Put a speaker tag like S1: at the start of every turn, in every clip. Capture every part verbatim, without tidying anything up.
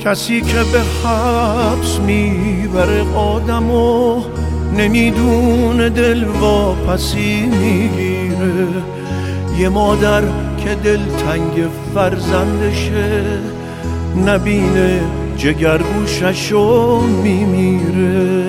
S1: کسی که به حبس میبره آدمو نمیدونه دل واپسی میگیره. یه مادر که دلتنگ فرزندشه نبینه جگرگوششو میمیره.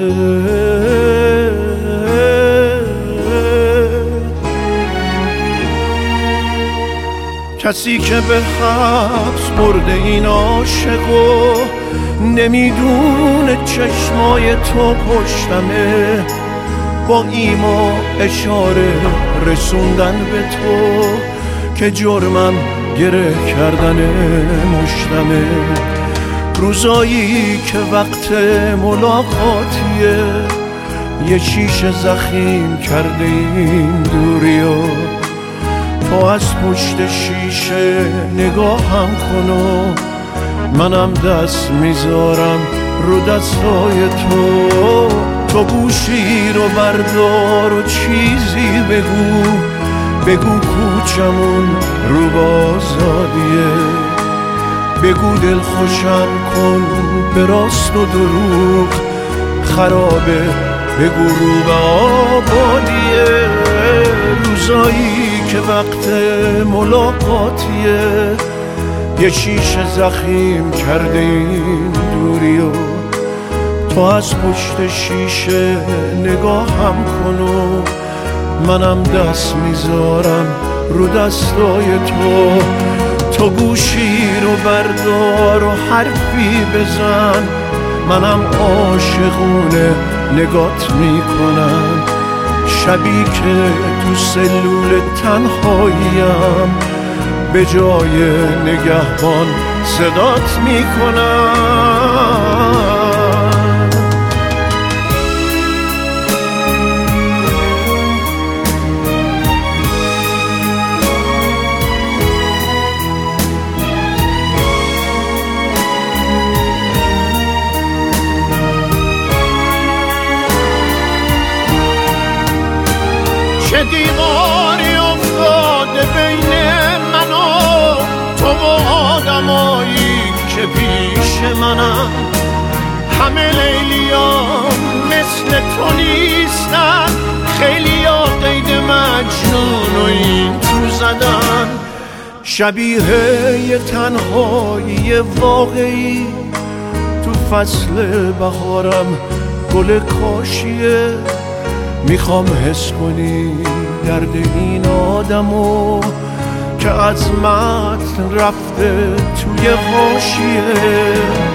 S1: کسی که به حبس برده این عاشقو نمیدونه چشمای تو پشتمه، با ایما اشاره رسوندن به تو که جرمم گره کردن مشتمه. روزایی که وقت ملاقاتیه یه شیشه زخیم کرده این دوریا، تو از پشت شیشه نگاهم کن و منم دست میذارم رو دستای تو. تو گوشی رو بردار و چیزی بگو، بگو کوچمون رو بازادیه، بگو دل خوشم کن به راست و دروغ خرابه، بگو رو به آبادیه. روزایی که وقت ملاقاتیه یه شیشه زخیم کرده این دوریو، تو از پشت شیشه نگاهم کن و منم دست میذارم رو دستای تو. تو گوشی رو بردار و حرفی بزن، منم عاشقونه نگات میکنم. شبی که تو سلول تنهاییم به جای نگهبان صدات میکنم. چه دیواری افتاده بین من و تو و آدمایی که پیش منم، همه لیلیام مثل تو نیستن، خیلی ها قید مجنون و این تو زدن. شبیه یه تنهایی واقعی تو فصل بهارم گل کاشیه، میخوام حس کنی درد این آدمو که از متن رفته توی حاشیه.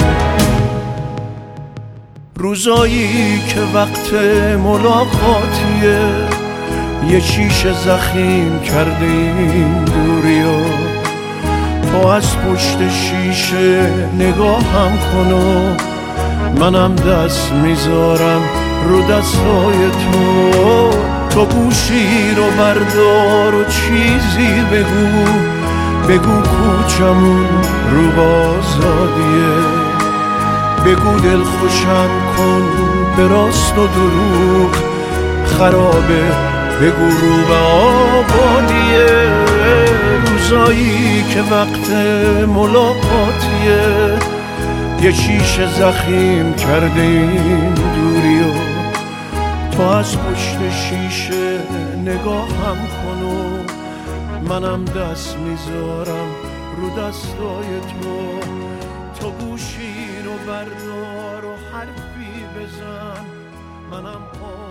S1: روزایی که وقت ملاقاتیه یه شیشه زخیم کرده این دوریا، تو از پشت شیشه نگاهم کن و منم دست میذارم رو دستای تو. تو گوشی رو بردار و چیزی بگو، بگو کوچمون رو بازادیه، بگو دل خوشم کن به راست و دروغ خرابه، بگو رو به آبادیه. روزایی که وقت ملاقاتیه یه شیشه زخیم کرده این دوریو، تو از پشت شیشه نگاهم کن و منم دست میذارم رو دستای تو. تو گوشی رو بردار و حرفی بزن، منم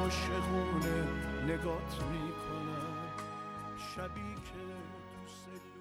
S1: عاشقونه نگات میکنم. شبی که دوست